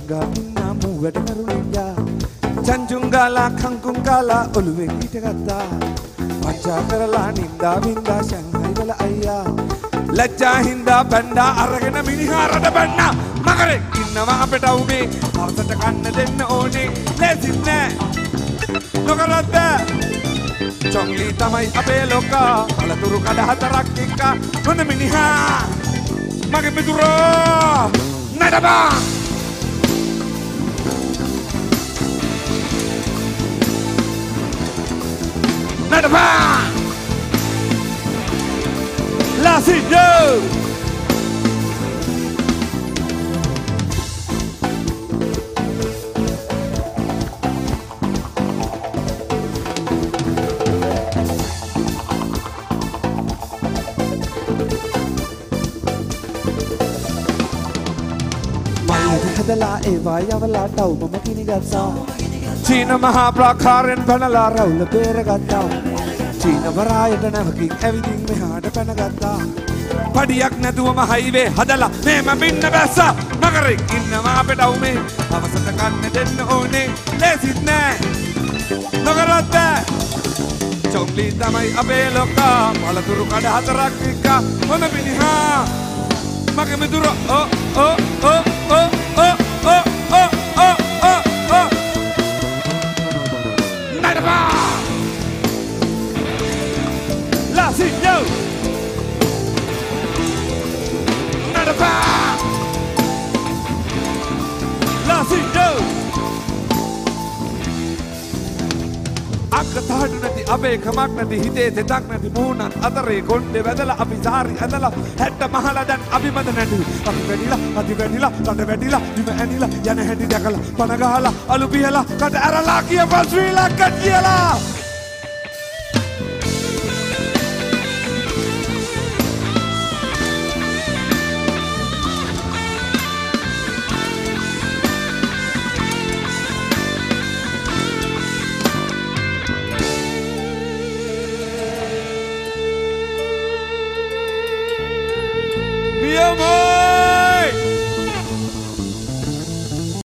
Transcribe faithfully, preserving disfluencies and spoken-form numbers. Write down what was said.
ගාමින්නා මූ වැඩ කරුණියා චංචුංගාලා කංකුංගාලා ඔළුවෙන් ඊට ගත්තා පච්චා කරලා නින්දා වින්දා ශංහයි වල අයියා ලැජ්ජා හින්දා බැන්ඩා අරගෙන මිනිහා රට බැන්නා මකරේ ඉන්නවා අපට උමේ හරසට කන්න දෙන්න ඕනේ ලේසිත් නෑ නොකරත් චොංලි තමයි අපේ ලෝකා පළතුරු කඩ හතරක් එක්කා හොඳ මිනිහා මගේ මිතුරෝ නඩබා නඩබා Lasinho හදලා ඒවා යවලා ටවුමම කිනිගත්තා චීන මහා ප්‍රාකාරයෙන් පැනලා රවුල බේරගත්තා චීන වරායට නැවකින් ඇවිදින් මෙහාට පැනගත්තා පඩියක් නැතුවම හයිවේ හදලා මේම බින්න බැස්සා මකරෙක් ඉන්නවා අපට උමේ අවසට කන්න දෙන්න ඕනේ ලේසිත් නෑ නොකරත් චොක්ලි තමයි අපේ ලෝකා පළතුරු කඩ හතරක් එක්කා හොඳ මිනිහා මගේ මිතුරෝ ඕ ඕ ඕ ඕ Oh, oh, oh, oh, oh, oh. Nada Lasinho Nada Lasinho අක්කතාඩු නැති අපේ කමක් නැති හිතේ තෙතක් නැති මූණත් අතරේ කොණ්ඩේ වැදලා අපි සාරි ඇදලා හැට්ට මහලා දැන් අපි මත නැටි අපි වැඩිලා අපි වැඩිලා රට වැඩිලා බිම ඇනිලා යන හැටි දැකලා පන ගහලා අලු පිහලා කට ඇරලා කියපන් ශ්‍රී ලංකා කියලා